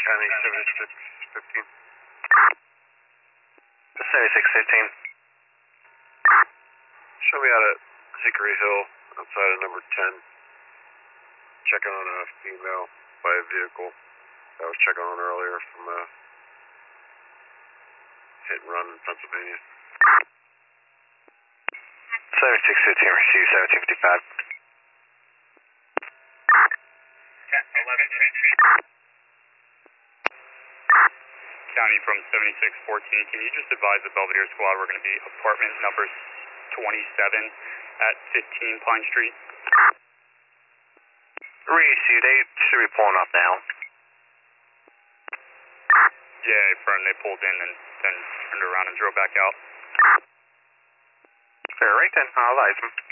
County 7615. 7615. Show me out at Hickory Hill, outside of number 10. Checking on a female by a vehicle that I was checking on earlier from a hit and run in Pennsylvania. 7615, receive 1755. 11 County from 7614, can you just advise the Belvedere squad we're going to be apartment number 27 at 15 Pine Street? Received, they should be pulling up now. Yeah, they pulled in and then turned around and drove back out. Alright then, I'll advise them.